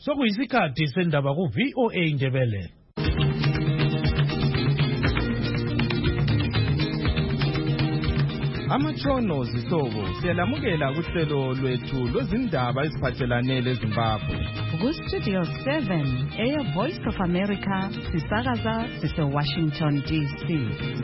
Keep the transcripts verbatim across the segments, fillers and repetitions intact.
Sokuyisikhathi sendaba ku V O A Indebele. Amatrono zisobo siyalamukela kuhlelo lwethu lwezindaba eziphathelane leZimbabwe. Ku Studio seven, Air Voice of America, sisakaza sise Washington D C.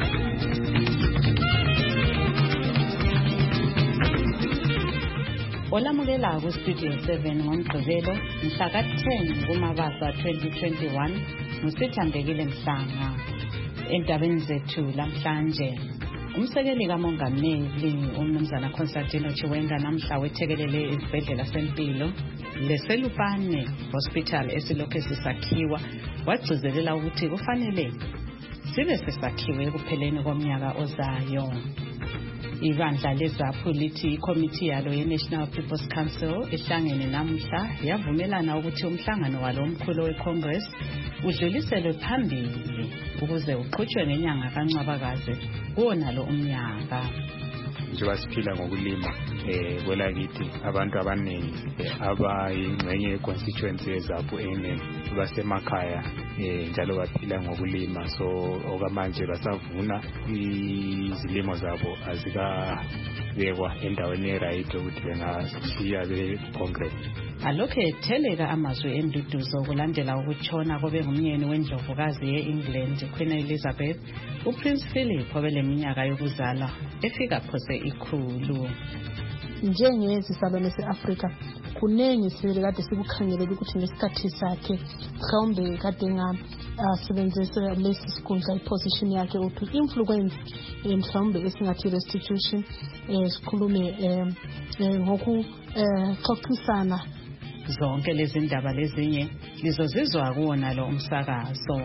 Olamukela ku Studio seven ngoMgqibelo mhla ka ten kuMabasa twenty twenty-one, ngusithandekile Mhlanga. Endabeni zethu lamhlanje, umsekeli kamongameli umnumzana Constantino Chiwenga namhla wethekelele esibhedlela sempilo leSelupane Hospital esilokhu sisakhiwa, wagcizelela ukuthi kufanele sibe sesakhiwe ekupheleni komnyaka ozayo. Ibandla leZAPU lithi ikomiti yalo ye-National People's Council ihlangene namhla yavumelana ukuthi umhlangano walo omkhulu we-Congress udluliselwe phambili ukuze uqhutshwe ngenyanga kaNcwabakazi kuwonalo umnyaka. Njengoba siphila ngokulima eh kwelakithi abantu abaningi abayingxenye ye-constituency yeZAPU eningi basemakhaya eh njalo baphila ngokulima, so okamanje basavuna izilimo zabo azikabekwa endaweni e-right ukuthi bengashiya be-Congress. Alokhu etheleka amazwi enduduzo kulandela ukutshona kobe ngumyeni wendlovukazi ye-England Queen Elizabeth, uPrince Philip obeleminyaka yokuzalwa efika phose ikhulu. Njengezizalwane ze-Afrika kunengi sibele kade sikukhangelele ukuthi ngesikhathi sakhe mhlawumbe kade ngasebenzisa lesi sikhundla iposition yakhe ukuthi influence mhlawumbe esingathi restitution sikhulume ngoku xoxisana. Zonke lezi ndaba lezinye lizozizwa kuwona lo umsakazo.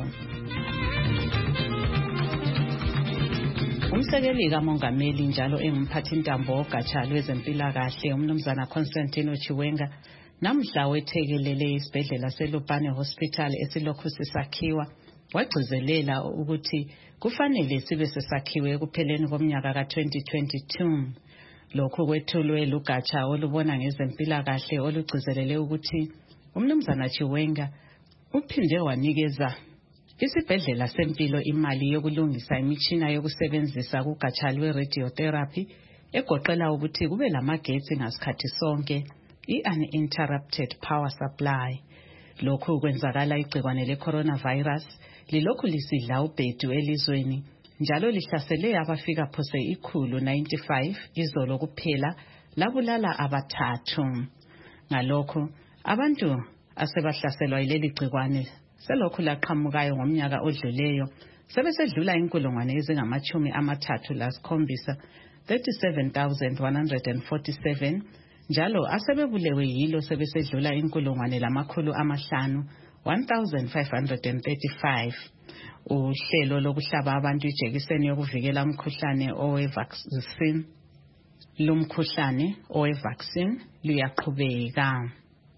Umsekeli kamongameli njalo engumphathintambo ogatsha lwezempilakahle umnumzana Constantino Chiwenga namhla wethekelele isibhedlela seLupane Hospital esilokhu sisakhiwa, wagcizelela ukuthi kufanele sibe sesakhiwe ekupheleni komnyaka ka twenty twenty-two. Lokhu kwethulwe lugatsha olubona ngezempilakahle olugcizelele ukuthi umnumzana Chiwenga uphinde wanikeza isibhedlela sempilo imali yokulungisa imitshina yokusebenzisa kugatsha lwe-radiotherapy egoqela ukuthi kube lamagetsi ngasikhathi sonke, i-uninterrupted power supply. Lokhu kwenzakala igcikwane le-coronavirus lilokhu lisidla ubhedu elizweni njalo lihlasele abafika phose ikhulu ninety-five izolo kuphela labulala abathathu. Ngalokho abantu asebahlaselwa yileli gcikwane selokhu laqhamukayo ngomnyaka odluleyo sebesedlula inkulungwane ezingamachumi amathathu lasikhombisa thirty-seven thousand one hundred forty-seven, njalo asebebulewe yilo sebesedlula inkulungwane lamakhulu amahlanu one thousand five hundred thirty-five. Uhlelo lokuhlaba abantu ijekiseni yokuvikela umkhuhlane owe-vaccine lumkhuhlane owe-vaccine luyaqhubeka.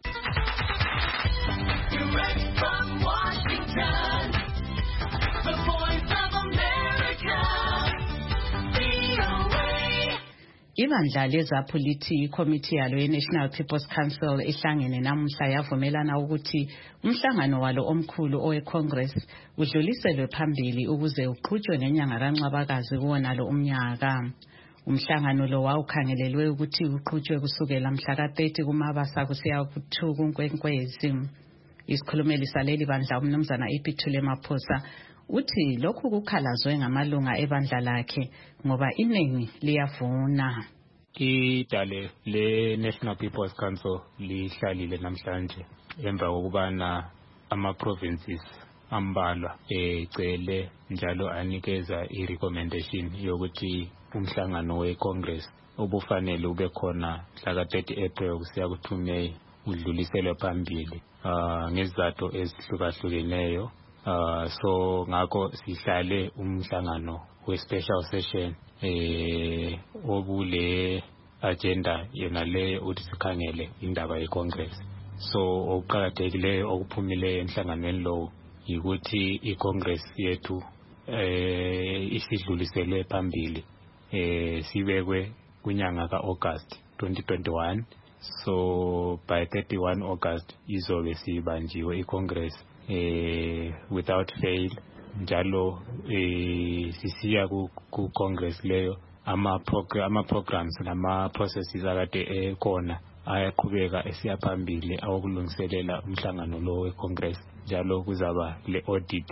Ibandla leZAPU lithi ikomiti yalo ye-National People's Council ihlangene namhla yavumelana ukuthi umhlangano walo omkhulu owe-Congress udluliselwe phambili ukuze uqhutshwe ngenyanga kaNcwabakazi kuwonalo umnyaka. Umhlangano lo wawukhangelelwe ukuthi uqhutshwe kusukela mhla ka thirty kuMabasa kusiya ku two kuNkwenkwezi. Isikhulumeli saleli bandla umnumzana Iphuthile Maphosa uthi lokhu kukhalazwe ngamalunga ebandla lakhe ngoba iningi liyavuna. Idale le-National People's Council lihlalile namhlanje emva kokubana ama-provinces ambalwa ecele njalo anikeza i-recommendation yokuthi umhlangano we-Congress obufanele ube khona mhla ka thirty April kusiya ku two May udluliselwe phambili ngezizathu ezihlukahlukeneyo. Uh, so ngakho sihlale umhlangano we-special session eh obule agenda yona le uthi sikhangele indaba ye-Congress. So okuqhakathekileyo okuphumileyo emhlanganweni lo yikuthi i-Congress yethu eh isidluliselwe phambili eh sibekwe kunyanga ka-August twenty twenty-one so by thirty-first August izobe sibanjiwe i-Congress eh without fail. Njalo eh sisiya ku Congress leyo ama program ama programs nama processes akade ekhona ayaqhubeka esiyaphambili awokulungiselela umhlangano lo we-Congress. Njalo kuzaba le audit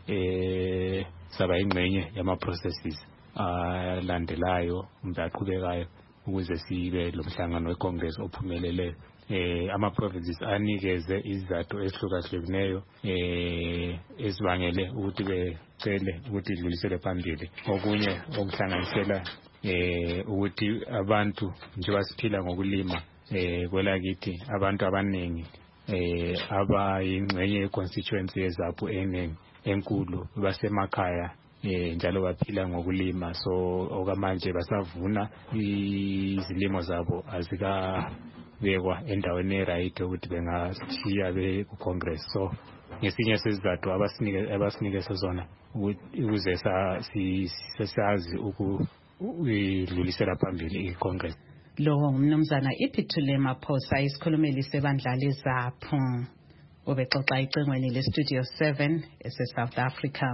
eh saba ingcenye yama processes alandelayo umdaqhubekayo ukuze sibe lo mhlangano we-Congress ophumelele. eh ama provinces anikeze izathu ehlukahlukeneyo eh ezibangele ukuthi becele ukuthi idlulisele phambili. Okunye okuhlanganisela eh ukuthi abantu njengoba siphila ngokulima eh kwelakithi abantu abaningi eh abayingcenye ye-constituency yezapho eningi enkulu basemakhaya eh njalo baphila ngokulima, so okamanje basavuna izilimo zabo azika bekwa endaweni eright ukuthi bengashiya be ku Congress. So ngesinye sezizathu abasinike abasinike sezona ukuze sazi ukudlulisela phambili i-Congress. Lo umnumzana Iphithule Maphosa isikhulumeli sebandla lezapho obexoxa icengweni le Studio seven ese South Africa.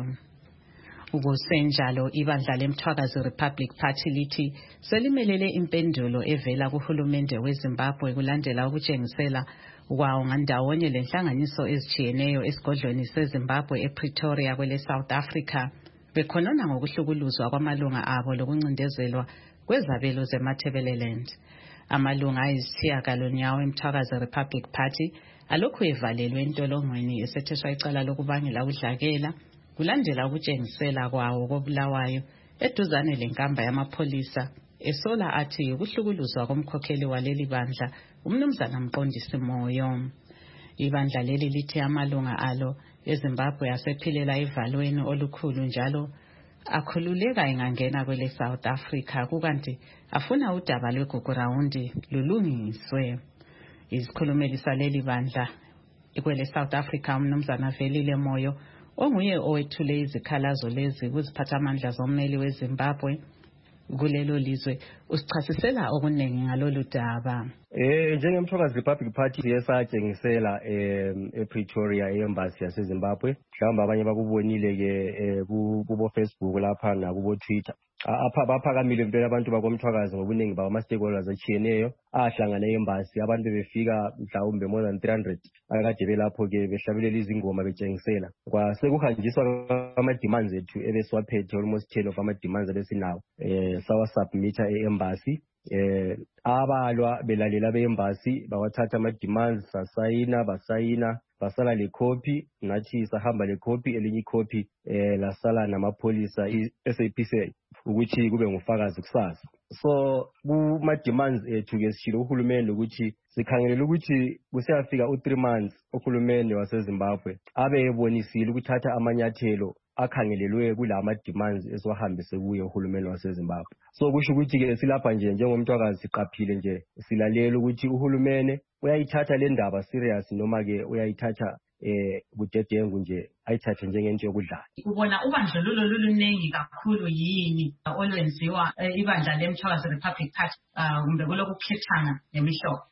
Ukusenjalo ibandla leMthwakazi Republic Party lithi selimelele impendulo evela kuhulumende weZimbabwe kulandela ukutshengisela kwawo ngandawonye lenhlanganiso ezijiyeneyo esigodlweni seZimbabwe ePretoria kwele South Africa bekhonona ngokuhlukuluzwa kwamalunga abo lokuncindezelwa kwezabelo zeMatabeleland. Amalunga ayisitshiyagalonyawo eMthwakazi Republic Party alokhu evalelwe entolongweni esetheswa icala lokubangela udlakela kulandela ukutshengisela kwawo kobulawayo eduzane lenkamba yamapholisa esola athi ukuhlukuluzwa komkhokheli waleli bandla umnumzana Mqondisi Moyo. Ibandla leli lithi amalunga alo eZimbabwe asephilela evalweni olukhulu njalo akhululeka engangena kwele South Africa kukanti afuna udaba lwegugurawundi lulungiswe. Isikhulumeli saleli bandla kwele South Africa umnumzana Velile Moyo onguye owethule izikhalazo lezi kuziphathamandla zommeli weZimbabwe kulelo lizwe usichasisela okuningi ngalolu daba. Eh njengeMthwakazi Republic Party yesatshengisela ePretoria e-embassy yaseZimbabwe, mhlawumbe abanye bakubonile ke kubo Facebook lapha nakubo Twitter. Apha baphakamile impela abantu bakoMthwakazi ngobuningi bama stakeholders achiyeneyo ahlangana e-embassy, abantu befika mhlawumbe more than three hundred akade belapho ke behlabelela izingoma betshengisela kwasekuhanjiswa ama demands ethu ebesiwaphethe almost ten of ama demands ebesinawo eh sawa submitter e-embassy. Eh abalwa belalela be-embassy bawathatha ama demands sasayina basayina basala le copy nathi sahamba le copy elinye copy eh lasala namapholisa i-S A P C ukuthi kube ngufakazi kusasa. So kuma demands ethu ke sishilo uhulumende ukuthi sikhangelela ukuthi kusiyafika u three months uhulumende waseZimbabwe abe ebonisile ukuthatha amanyathelo akhangelelwe kulama demands esiwahambise kuye uhulumende waseZimbabwe. So kusho ukuthi ke silapha nje njengomthwakazi siqaphile nje silalela ukuthi uhulumende uyayithatha le ndaba serious noma ke uyayithatha eh budedengu nje ayithathe njengento yokudlala. Ubona ubandlululo lulunengi kakhulu yini olwenziwa ibandla leMthwakazi Republic Party kumbe kulokukhethana nemihlobo?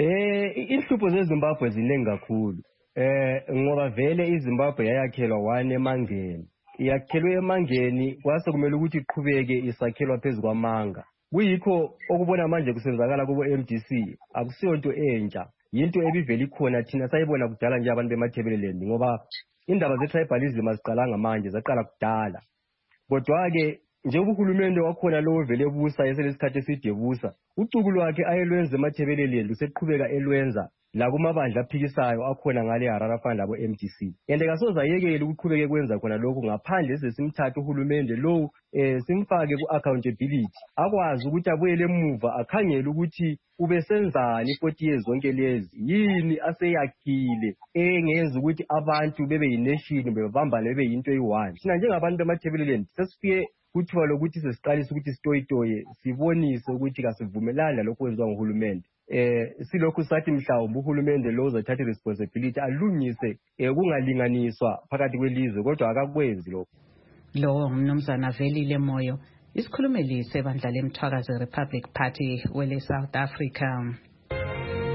Eh inhlupho zeZimbabwe zinengi kakhulu. Eh ngoba vele iZimbabwe yayakhelwa one emangeni. Iyakhelwe emangeni kwase kumele ukuthi iqhubeke isakhelwa phezulu kwamanga. Kuyikho okubona manje kusenzakala kubo M D C akusiyonto entsha. Yinto ebivela ikhona thina sayibona kudala nje abantu beMatabeleland ngoba indaba ze-tribalism aziqalanga manje zaqala kudala. Kodwa ke njengoba uhulumende wakhona lo vele ebusa eselesikhathi eside ebusa ucuku lwakhe ayelwenza eMatabeleland useqhubeka elwenza la kumabandla aphikisayo akhona ngale Harare afana labo M D C. Ende kasoza yekele ukuqhubeka kwenza khona lokho ngaphandle sesimthatha uhulumende lo eh simfake ku accountability akwazi ukuthi abuyele emuva akhangele ukuthi ubesenzani forty years zonke lezi yini aseyakhile engenza ukuthi abantu bebe yination bebambane bebe yinto eyi-one. Sina njengabantu beMatabeleland sesifike kuthiwa lokuthi sesiqalisa ukuthi sitoyitoye sibonise ukuthi kasivumelana lokho kwenziwa nguhulumende. Eh silokhu sathi mhlawumbe uhulumende lo uzathatha responsibility alungise kungalinganiswa phakathi kwelizwe kodwa akakwenzi lokho. Lo umnumzana Velile Moyo isikhulumeli sebandla leMthwakazi Republic Party wele South Africa.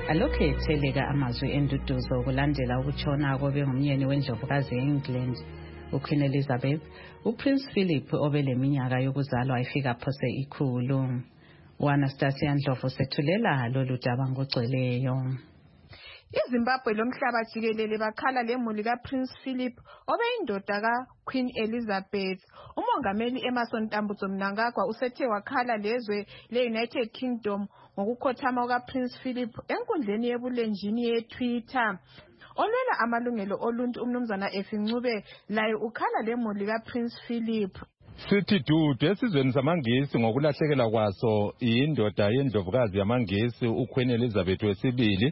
alokhu etheleka amazwi enduduzo kulandela ukutshona kobe ngumyeni wendlovukazi e-England uQueen Elizabeth, uPrince Philip obeleminyaka yokuzalwa ifika phose ikhulu. uAnastasia Ndlovu sethulela lolu daba ngogcweleyo. iZimbabwe lomhlaba jikelele bakhala lemuli kaPrince Philip obeyindoda kaQueen Elizabeth. Umongameli Emmerson Tambutso Mnangagwa usethe wakhala lezwe le-United Kingdom ngokukhothama kukaPrince Philip enkundleni yebulenjini ye-Twitter. Olwela amalungelo oluntu umnumzana Efincube laye ukhala lemuli kaPrince Philip. Sithi dudu esizweni samangisi ngokulahlekelwa kwaso indoda yendlovukazi yamangisi uQueen Elizabeth wesibili.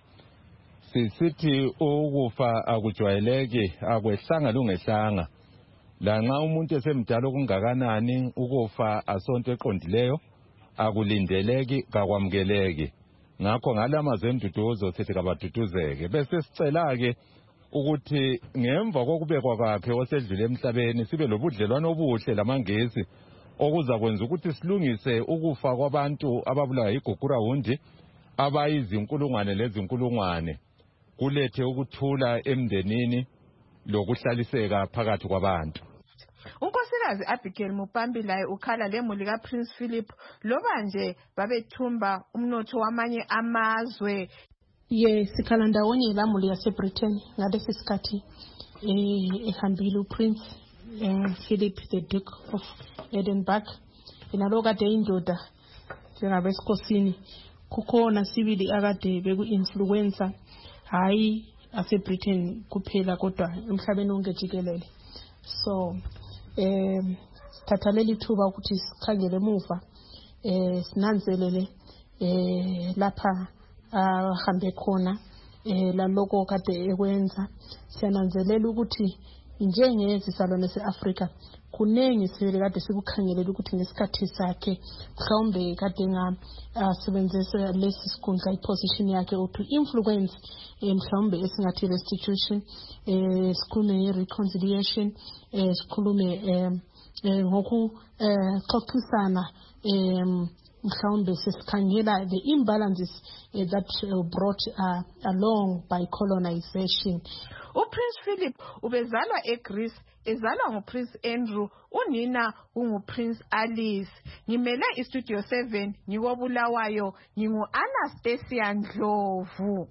Sisithi ukufa akujwayeleke akwehlanga lungehlanga. Lanxa umuntu esemdala okungakanani ukufa asonto eqondileyo akulindeleki kakwamukeleki. Ngakho ngalamazwi enduduzo sithi kabaduduzeke. Bese sicela ke ukuthi ngemva kokubekwa kwakhe osedlule emhlabeni sibe lobudlelwano obuhle lamangisi okuza kwenza ukuthi silungise ukufa kwabantu ababulawa igugura hundi abayizinkulungwane lezinkulungwane. Kulethe ukuthula emndenini lokuhlaliseka phakathi kwabantu. uNkosikazi Abigail Mupambi laye ukhala lemuli kaPrince Philip loba nje babethumba umnotho wamanye amazwe. Ye sikhala ndawonye lamuli yaseBritain ngalesi sikhathi eh ehambile uPrince Philip the Duke of Edinburgh inaloku kade indoda njengabesikhosini kukhona sibili akade beku-influencer hayi aseBritain kuphela kodwa emhlabeni wonke jikelele. So eh sithatha leli thuba ukuthi sikhangele emuva eh sinanzelele eh lapha ahambe khona eh laloko kade ekwenza. Siyananzelela ukuthi njengezizalwane ze-Afrika kunengi sivele kade sikukhangelela ukuthi ngesikhathi sakhe mhlawumbe kade ngasebenzisa lesi sikhundla iposition yakhe to influence mhlawumbe esingathi restitution eh sikhulume reconciliation eh sikhulume ngoku xoxisana em mhlawumbe sesikhangela the imbalances uh, that uh, brought uh, along by colonization. uPrince Philip ubezalwa eGreece ezalwa nguPrince Andrew, unina unguPrince Alice. Ngimele iStudio seven ngikobulawayo ngingu-Anastasia Ndlovu.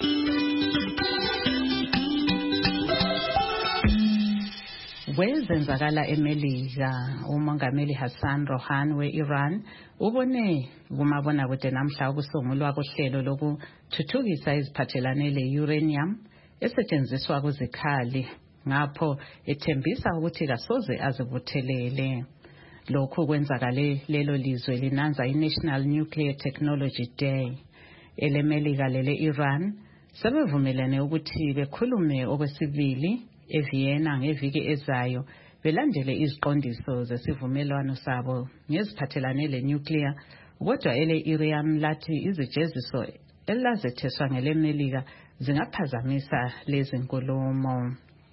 Kwezenzakala eMelika, umongameli Hassan Rouhani we-Iran ubone kumabonakude namhla ukusungulwa kohlelo lokuthuthukisa iziphathelane le-uranium esetshenziswa kuzikhali, ngapho ethembisa ukuthi kasoze azibuthelele. Lokhu kwenzakale lelo lizwe linanza i-National Nuclear Technology Day. EleMelika lele-Iran sebevumelane ukuthi bekhulume okwesibili eVienna ngeviki ezayo belandele iziqondiso zesivumelwano sabo ngeziphathelane le-nuclear, kodwa ele-Iran lathi izijeziso elazetheswa ngeleMelika zingaphazamisa lezi nkulumo.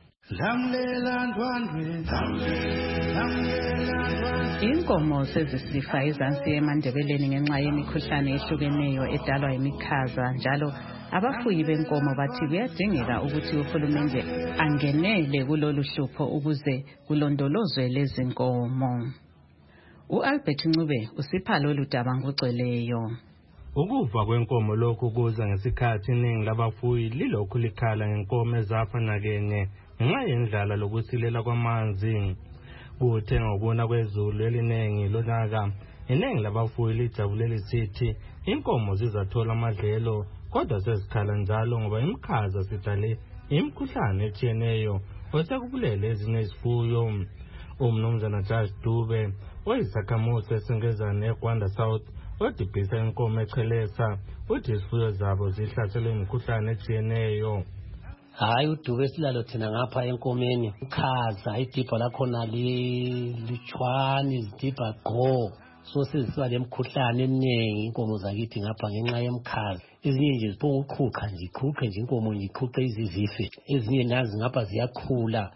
Inkomo sezisifa ezansi eMandebeleni ngenxa yemikhuhlane ehlukeneyo edalwa yimikhaza, njalo abafuyi benkomo bathi kuyadingeka ukuthi uhulumende angenele kulolu hlupho ukuze kulondolozwe lezi nkomo. uAlbert Ncube usipha lolu daba ngogcweleyo. Ukufa kwenkomo lokhu kuza ngesikhathi iningi labafuyi lilokhu likhala ngenkomo ezafa nakenye ngenxa yendlala lokusilela kwamanzi. Kuthe ngokuna kwezulu elinengi lonaka, iningi labafuyi lijabule lisithi inkomo zizathola amadlelo, kodwa sezikhala njalo ngoba imikhaza sidale imikhuhlane etshiyeneyo osekubulele ezinye izifuyo. Umnumzana Josh Dube oyisakhamuzi esingezane eGwanda South odibhisa inkomo echelesa uthi izifuyo zabo zihlaselwe imikhuhlane etshiyeneyo. Hayi uDube silalo thina ngapha enkomeni ukhaza idibha lakhona lichwani izidibha gqo, so sizisiba lemikhuhlane eminingi inkomo zakithi ngapha ngenxa yemkhaza. Ezinye nje ziphonga uqhuqa nje iqhuqe nje inkomo nje iqhuqe izizife, ezinye nazi ngapha ziyakhula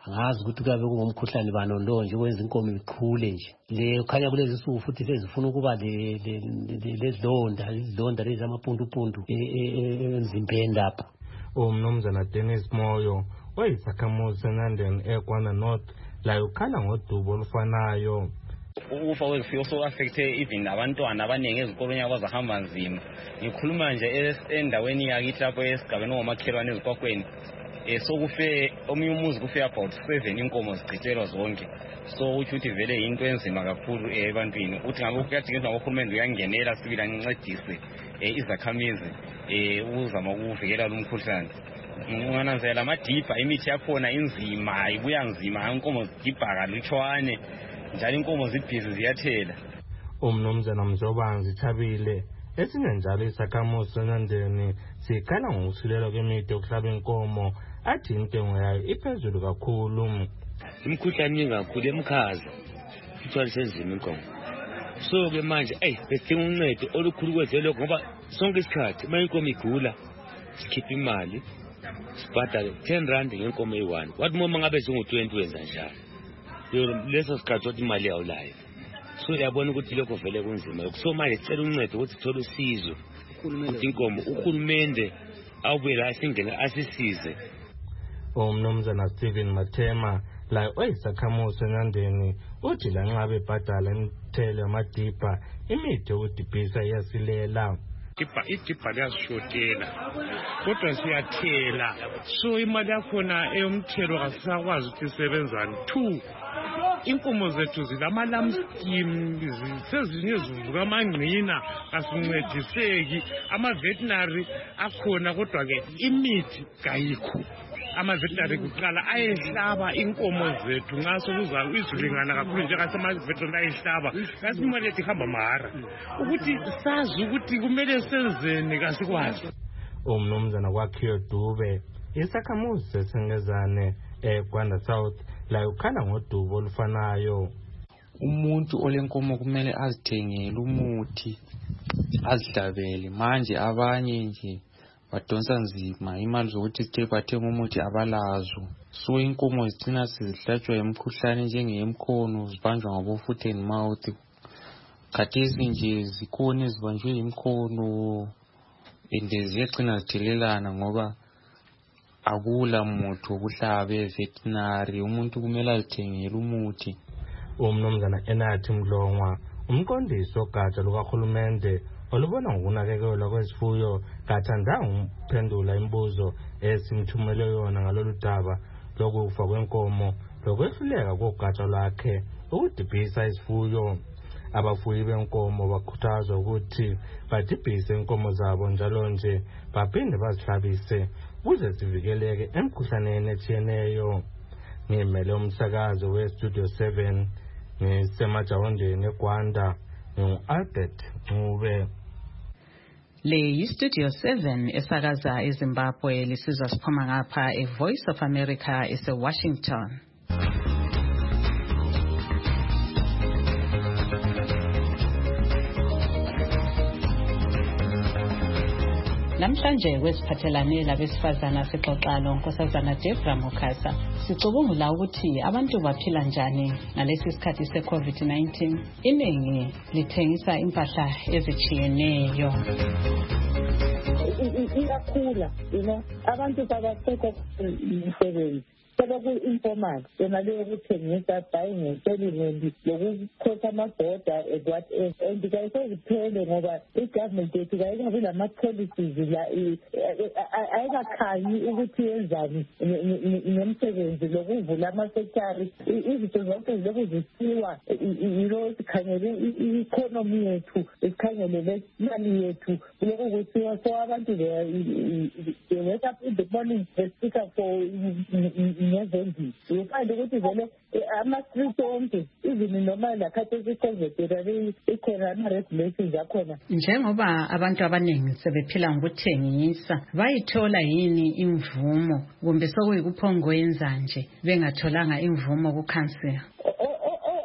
angazi ukuthi kuyabe kungumkhuhlane banondo nje wenza inkomo ikhule nje le ukhanya kulezi suku futhi sezifuna ukuba le lezilonda izilonda lezi amapundupundu emzimbeni lapha. Umnumzana Dennis Moyo oyisakhamuzi eNandeni eKwana North la ukhala ngodubo olufanayo. Ukufa kwezifuyo so affecte even abantwana abaningi ezikolweni abazahamba nzima. Ngikhuluma nje endaweni yakithi lapho esigabeni ngomakhelwane ezikwakweni. Eh so kufe omunye umuzi kufe about seven inkomo zichithelwa zonke. So uthi uthi vele into enzima kakhulu ebantwini. Uthi ngabe kuyadinga uhulumeni uyangenela sibila ngincedise izakhamizi eh uzama ukuvikela lo mkhuhlane. Ungananzela amadipha imithi yakhona inzima ibuya nzima inkomo zidipha kalutshwane njalo inkomo zibhizi ziyathela. Umnumzana Mzobanzi Thabile esinye njalo isakhamuzi eNandeni sikhala ngokusilela kwemithi yokuhlaba inkomo athi intengo yayo iphezulu kakhulu. Imkhuhlane kakhulu emkhaza ithwala senzima inkomo. So ke manje ey besidinga uncedo olukhulu kwethu lokho ngoba sonke isikhathi uma inkomo igula sikhipha imali sibhadale ten rand ngenkomo eyi-one. Wathi uma ngabe singu-twenty wenza njalo. Leso sikhathi wathi imali yawulayo. So yabona ukuthi lokho vele kunzima. So manje sicela uncedo ukuthi sithole usizo. Ukuthi inkomo uhulumende awubuye la singene asisize. Umnumzana Stephen Mathema la oyisakhamuzi eNandeni uthi la nxa bebhadala imithelo yamadipha imithi yokudibhisa iyasilela. Idipha idipha liyasishotela kodwa siyathela so imali yakhona eyomthelo kasisakwazi ukuthi isebenzane. Two, inkomo zethu zilama-lamb scheme sezinye zivuka amangqina kasincediseki ama-veterinary akhona kodwa-ke imithi kayikho. Ama-veterinary kuqala ayehlaba inkomo zethu nxa sokuza izulingana kakhulu njengasema-veterinary ayehlaba kasi imali yethu ihamba mahara ukuthi sazi ukuthi kumele senzeni kasikwazi. Umnumzana Kwakhiwe Dube isakhamuzi sesengezane eGwanda South la ukhala ngodubo olufanayo. Umuntu olenkomo kumele azithengele umuthi azihlabele manje abanye nje badonsa nzima imali zokuthi sithe bathenga umuthi abalazo. So inkomo zigcina sizihlatshwa imikhuhlane njengeyemkhono zibanjwa ngabo foot and mouth. Khathesi nje zikhona ezibanjwe imkhono ende ziyagcina zithelelana ngoba akula muthi wokuhlaba eveterinary umuntu kumele azithengele umuthi. Umnumzana Enathi Mlongwa umqondisi ogatsha lukahulumende olubona ngokunakekelwa kwezifuyo kathandanga ukuphendula imibuzo esimthumele yona ngalolu daba lokufa kwenkomo lokwehluleka kogatsha lwakhe ukudibhisa izifuyo. Abafuyi benkomo bakhuthazwa ukuthi badibhise inkomo zabo njalo nje baphinde bazihlabise ukuze zivikeleke emkhuhlaneni etshiyeneyo. Ngimele umsakazo weStudio seven ngisemajawondeni eGwanda ngu-Albert Ncube. Le yiStudio seven esakaza eZimbabwe lisizwa siphuma ngapha eVoice of America ese-Washington. Namhlanje kwesiphathelane labesifazana sixoxalo Nkosazana Debra Mukasa sicubungula ukuthi abantu baphila njani ngalesi sikhathi se-COVID nineteen. Iningi lithengisa impahla ezitshiyeneyo. Iyakhula, you know, abantu babasekho imisebenzi. Sebeku-informal yona leyo kuthengisa buying and selling lokukhosa amaboda and whatever and kayiseziphele ngoba i-government yethu kayingabi lama-policies la ayikakhanyi ukuthi yenzani nemsebenzi lokuvula ama-sectary izinto zonke zilokhu zisiwa yilo sikhangele i-economy yethu sikhangelele imali yethu kulokhu kusiwa so abantu they wake up in the morning they speak up for ngezendi ufind ukuthi vele ama-street onke even noma lakhathesi i-COVID ikhona ama-regulations akhona. Njengoba abantu abaningi sebephila ngokuthengisa bayithola yini imvumo kumbe sokuyikuphongwenza nje bengatholanga imvumo kukhansela?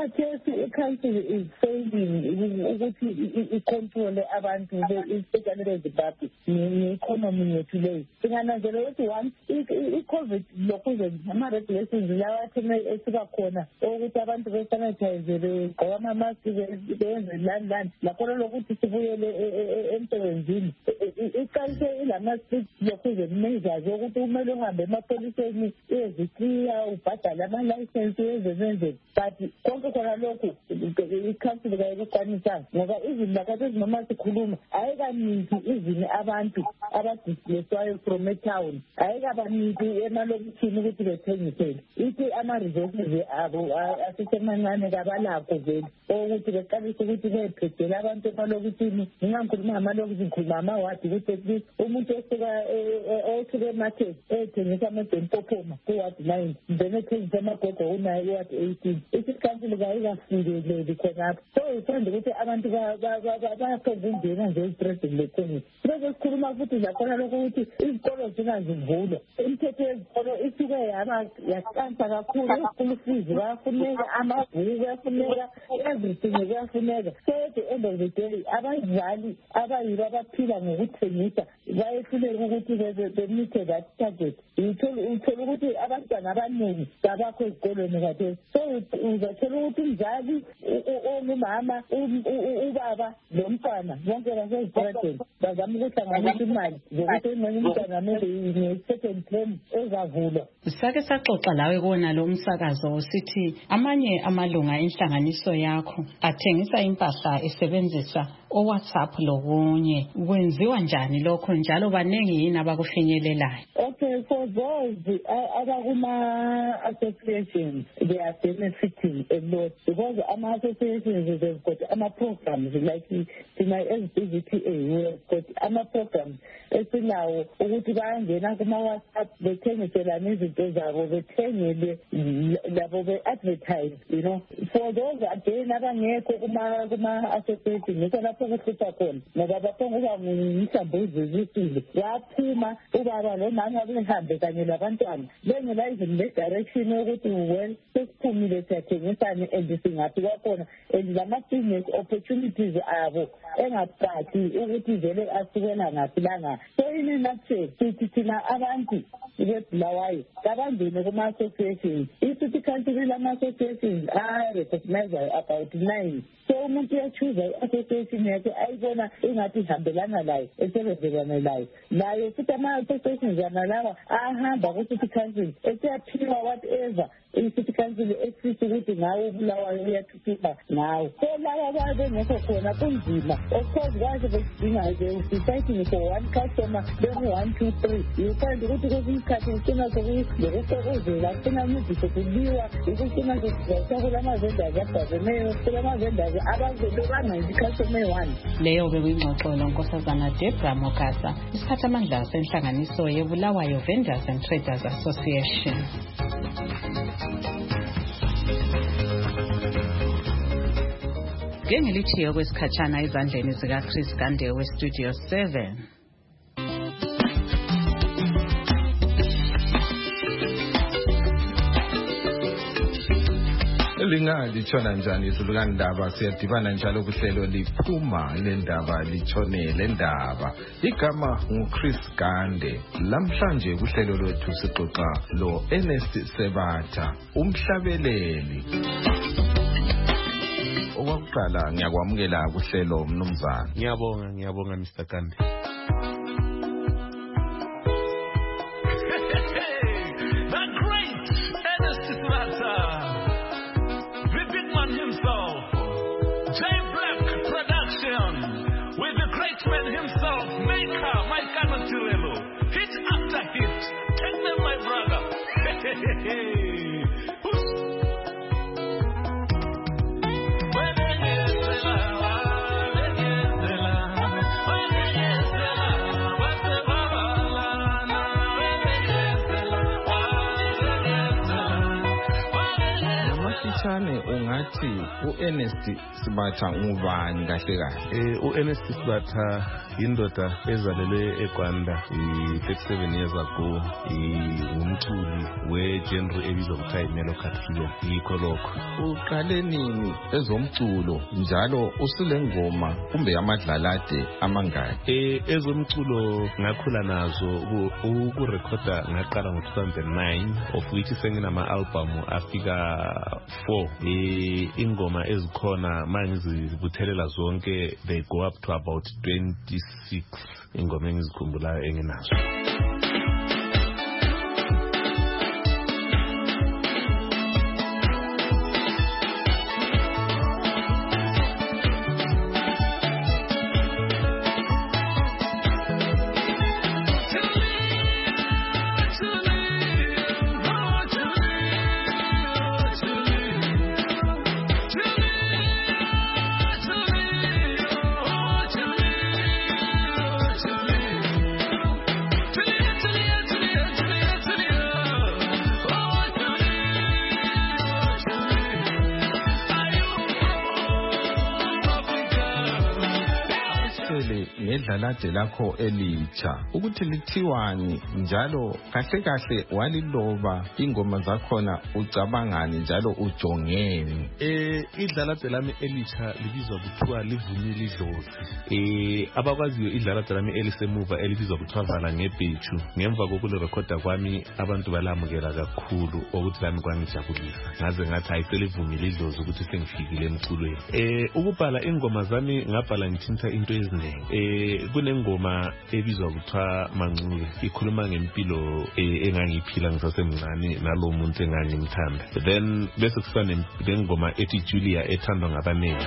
khathesi i-council is failing ukuthi i-control abantu especially beZimbabwe ne-economy yethu leyo. Singananzela ukuthi once i-COVID lokhu ama-regulations lawa esuka khona ukuthi abantu besanitize begqoka ama-mask benze lani lani lakho lokuthi sibuyele emsebenzini iqalise ilama-strict lokhu measures ukuthi kumele uhambe emapoliseni ezikliya ubhadale ama-license ezenze but konke khona lokhu i-council kayikukwanisanga ngoba izini lakhathesi noma sikhuluma ayikaningi izini abantu abadispleswayo from etown ayikabaniki emalokishini ukuthi bethengisele ithi ama-resources abo asisemancane kabalakho vele ukuthi beqalise ukuthi bephethele abantu emalokishini ngingangikhuluma ngamalokishini ngikhuluma amawadi ukuthi umuntu osuka osuke emarket ethengisa amabhempopoma kuwadi nine then ethengisa amagogo unayo iwadi eighteen isikhansile kayikafikeleli khonapho so ithanda ukuthi abantu bayakhonza ukungena nje estressini lekhonisa sibe sikhuluma futhi lakhona lokho ukuthi izikolo zingazivulwa imithetho yezikolo isuke yaba yaqansa kakhulu isikulu fees bayafuneka amabhuku kuyafuneka everything kuyafuneka so at the end of the day abazali abayibo abaphila ngokuthengisa bayehluleka ukuthi bemithe that target uthola ukuthi abantwana abaningi babakho ezikolweni kade so uzathola ukuthi umzali ongumama ubaba lomfana bonke basezibhedlela bazama ukuhlanganisa imali zokuthi enye umntwana maybe ne-second term ezavulwa. Sake saxoxa lawe kona lo umsakazo sithi amanye amalunga enhlanganiso yakho athengisa impahla esebenzisa o-WhatsApp lokunye kwenziwa njani lokho njalo baningi yini abakufinyelelayo? Okay, for those abakuma-associations, they are benefiting a lot because ama-associations, they've got ama-programs like my S B V P A, we have got ama-programs esilawo ukuthi bayangena kuma-WhatsApp bethengiselane izinto zabo bethengele labo be-advertise, you know. For those again abangekho kuma-association yikho lapho kuhlupha khona ngoba baphonga uba ngumhlambuzi zisile yaphuma ubaba lomama behambe kanye labantwana bengela izini le-direction yokuthi well sesiphumile siyathengisane and singaphi kwakhona and lama-business opportunities abo engacaci ukuthi vele asukela ngaphi langaphi. So in a nutshell sithi thina abantu beBulawayo kabangene kuma-associations isithi country lama-associations a-recognize about nine so umuntu uyachuza i-association yakhe ayibona ingathi ihambelana layo esebenzelane layo layo futhi ama-associations yanalawa ahamba ku-city council esiyaphiwa whatever i-city council esisi ukuthi ngawo uBulawayo uyathuthuka ngawo so laba babe bengekho khona kunzima of course kahle besidinga they deciding for one customer then one two three you find ukuthi kwesinye isikhathi ufuna zokusokozela ufuna imiziso kuliwa ukufuna zokusakula ama-vendors abhazeneyo kulama-vendors abazobe bangenzi icustomer eyi-one. Leyo bekuyingxoxo lonkosazana Deborah Mogasa isiphathamandla senhlanganiso yeBulawayo Vendors and Traders Association. Ngengilithiyo kwesikhatshana ezandleni zikaChris Gande weStudio seven. Lingalithona njani izulu kandaba siyadibana njalo kuhlelo liphuma lendaba litshone lendaba igama nguChris Gande lamhlanje kuhlelo lwethu sixoxa lo Ernest Sebatha umhlabeleli. Owakuqala ngiyakwamukela kuhlelo mnumzana. Ngiyabonga ngiyabonga Mister Gande. singathi u-Ernest Sibatha ngubani kahle kahle? Eh u-Ernest Sibatha indoda ezalelwe eGwanda thirty-seven years ago, ngumculi we-genre ebizwa kuthiwa yi-Mellocat Trio. Yikho lokho. Uqale nini ezomculo njalo usile ngoma kumbe amadlalade amangaki? Eh ezomculo ngakhula nazo ukurekhoda ngaqala ngo two thousand nine, of which senginama album afika four. Eh ingoma ezikhona mangizibuthelela zonke they go up to about twenty-six ingoma engizikhumbulayo enginazo. Ngedlalade lakho elitsha ukuthi lithiwani njalo kahle kahle waliloba ingoma zakhona ucabangani njalo ujongeni? Eh idlalade lami elitsha libizwa kuthiwa livumile idlozi. Eh abakwaziyo idlalade lami elisemuva elibizwa kuthiwa vala ngebheju. Ngemva kokulirekhoda kwami abantu balamukela kakhulu ukuthi lami kwangijabulisa. Ngaze ngathi ayiselivumile idlozi ukuthi sengifikile emculweni. Eh ukubhala ingoma zami ngabhala ngithinta into eziningi. Eh kunengoma ebizwa kuthiwa Mancuke, ikhuluma ngempilo engangiphila ngisasemncane nalo muntu engangimthanda. Then bese kusiba nengoma ethi Julia ethandwa ngabanengi.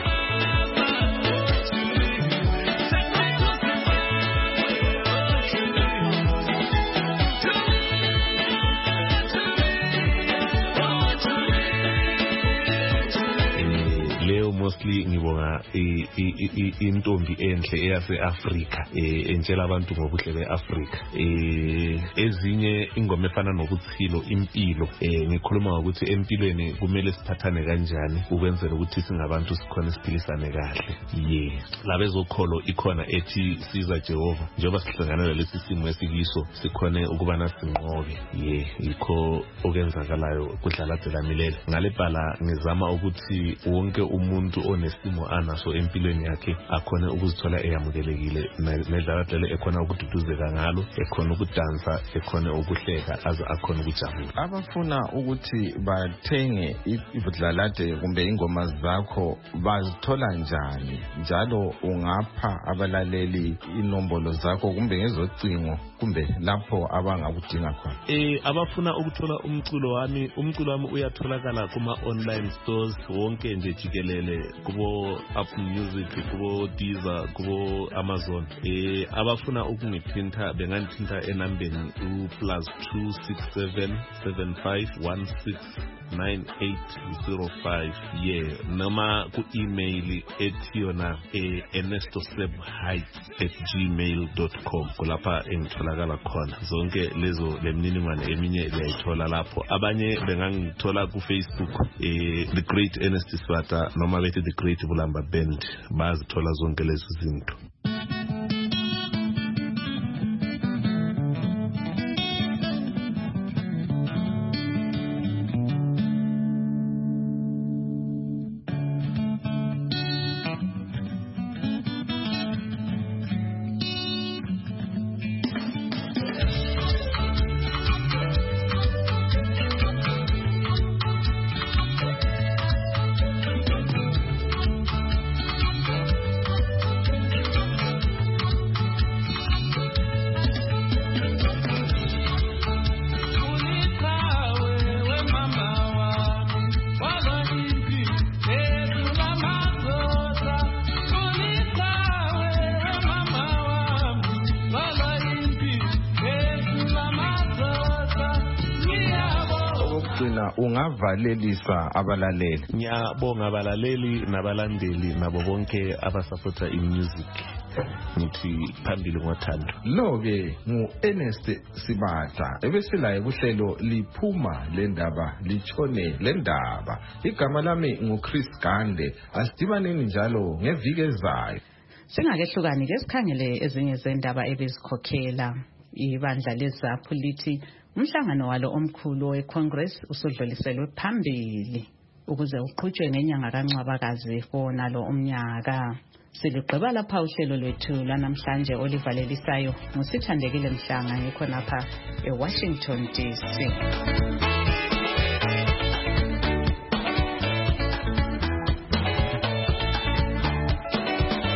Mostly ngibonga intombi enhle eyase Africa entshela abantu ngobuhle beAfrica. Ezinye ingoma efana nokuthilo impilo, ngikhuluma ngokuthi empilweni kumele siphathane kanjani ukwenzela ukuthi singabantu sikhona siphilisane kahle. Ye labezokholo ikhona ethi siza Jehova njengoba sihlangana lesi simo esikiso sikhone ukuba nasinqobe. Ye yikho okwenzakalayo kudlalade lami leli. Ngalebhala ngizama ukuthi wonke umuntu onesimo anaso empilweni yakhe akhona ukuzithola eyamukelekile, nedlalade le ekhona ukududuzeka ngalo, ekhona ukudansa, ekhona ukuhleka, aze akhona ukujabula. Abafuna ukuthi bathenge idlalade kumbe ingoma zakho bazithola njani njalo ungapha abalaleli inombolo zakho kumbe ngezocingo kumbe lapho abangakudinga khona? Eh abafuna ukuthola umculo wami, umculo wami uyatholakala kuma online stores wonke nje jikelele, kubo Apple Music, kubo Deezer, kubo Amazon. Eh abafuna ukungithinta benganthinta enambeni u plus two six seven seven five one six nine eight zero five. Yeah, noma ku email ethi yona eh ernestosebheights at gmail dot com. Kulapha engitholakala khona. Zonke lezo lemniningwane eminye liyayithola lapho. Abanye bengangithola ku Facebook eh The Great Ernest Sibatha noma bethi The Great Bulamba Band, bazithola zonke lezo zinto. wena ungavalelisa abalaleli? Ngiyabonga abalaleli nabalandeli nabo bonke abasupporta imusic. Ngithi phambili ngothando. Lo-ke ngu-Ernest Sibatha ebesilaye kuhlelo liphuma lendaba litshone lendaba. Igama lami nguChris Gande. Asidibaneni njalo ngeviki ezayo. Singakehlukani ke sikhangele ezinye zendaba ebezikhokhela. Ibandla leZAPHU lithi umhlangano walo omkhulu weCongress usudluliselwe phambili ukuze uqhutshwe ngenyanga kaNcwabakazi konalo umnyaka. Siligqiba lapha uhlelo lwethu lanamhlanje olivalelisayo ngusithandekile Mhlanga ekhonapha eWashington D C.